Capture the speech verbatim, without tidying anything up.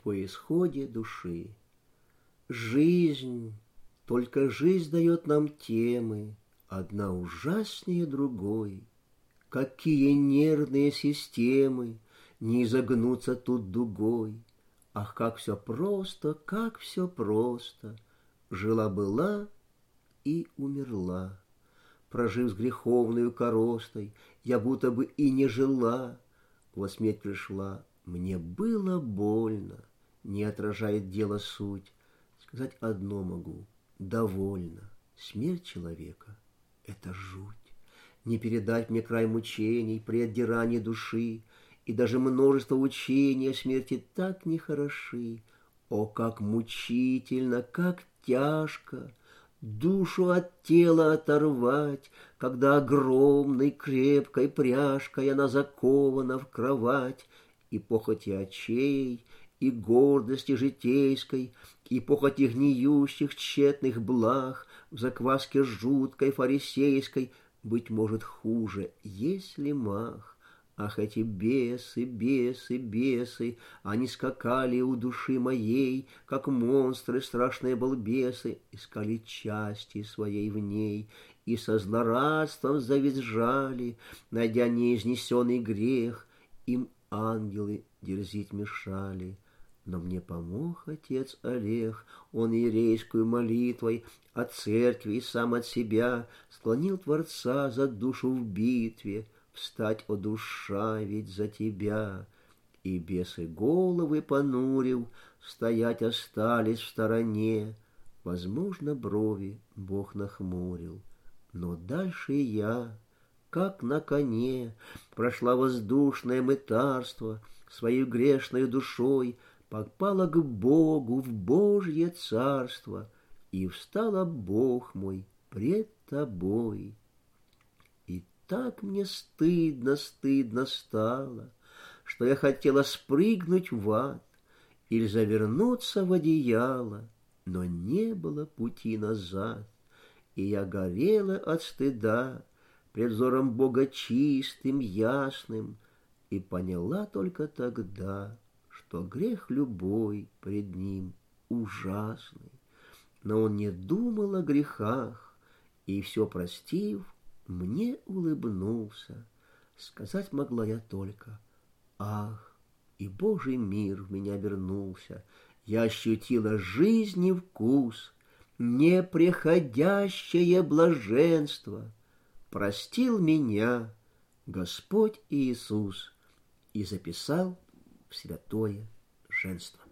по исходе души. Жизнь, только жизнь дает нам темы, одна ужаснее другой. Какие нервные системы не изогнутся тут дугой. Ах, как все просто, как все просто. Жила-была и умерла. Прожив с греховною коростой, я будто бы и не жила. Вот смерть пришла, мне было больно, не отражает дело суть. Сказать одно могу, довольно. Смерть человека — это жуть. Не передать мне край мучений при отдирании души, и даже множество учений о смерти так нехороши. О, как мучительно, как тяжко душу от тела оторвать, когда огромной крепкой пряжкой она закована в кровать, и похоти очей, и гордости житейской, и похоти гниющих тщетных благ в закваске жуткой фарисейской, быть может, хуже, если мах. Ах, эти бесы, бесы, бесы, они скакали у души моей, как монстры, страшные балбесы, искали части своей в ней, и со злорадством завизжали, найдя неизнесенный грех, им ангелы дерзить мешали. Но мне помог отец Олег, он иерейскую молитвой от церкви и сам от себя склонил Творца за душу в битве, встать, о душа, ведь за тебя. И бесы головы понурив, стоять остались в стороне. Возможно, брови Бог нахмурил, но дальше я, как на коне, прошла воздушное мытарство, своей грешной душой попала к Богу в Божье царство, и встала, Бог мой, пред тобой. И так мне стыдно, стыдно стало, что я хотела спрыгнуть в ад или завернуться в одеяло, но не было пути назад, и я горела от стыда пред взором Бога чистым, ясным, и поняла только тогда, что грех любой пред Ним ужасный. Но Он не думал о грехах, и, все простив, мне улыбнулся. Сказать могла я только: ах, и Божий мир в меня вернулся. Я ощутила жизни вкус, непреходящее блаженство. Простил меня Господь Иисус и записал в святое женство.